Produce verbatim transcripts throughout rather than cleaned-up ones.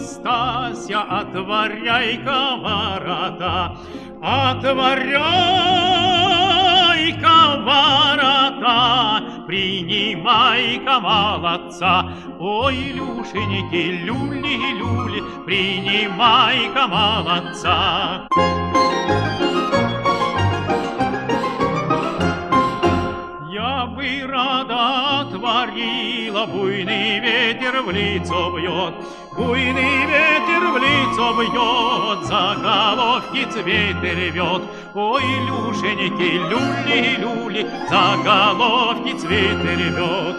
Настасья, отворяй-ка ворота, отворяй-ка ворота, принимай-ка молодца. Ой, Илюшеньки, люли-люли, принимай-ка молодца. Я бы рада отворила, буйный ветер в лицо бьет, буйный ветер в лицо бьет, за головки цветы рвет. Ой, Илюшеньки, люли-люли, за головки цветы рвет.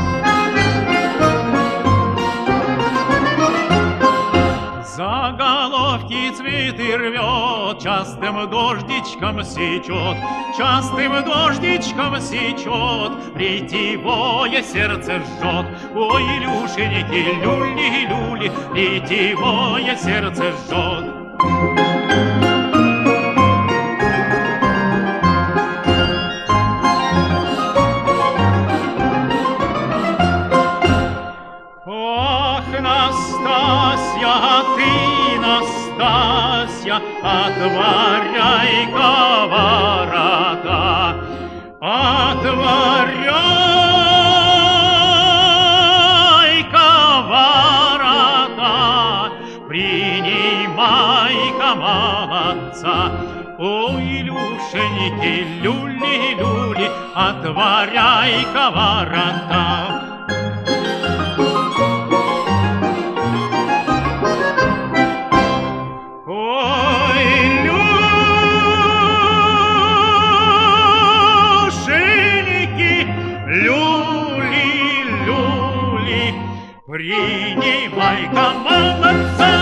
За головки цветы рвет, частым дождичком сечет, частым дождичком сечет, ретивое сердце жжет. Ой, Илюшеньки, люли-люли, ретивое сердце жжет. Ах, Настасья, ты, Настасья, отворяй-ка ворота, отворяй-ка ворота, принимай-ка молодца. Ой, Илюшеньки, люли-люли, отворяй-ка ворота. Люли-люли, принимай-ка молодца.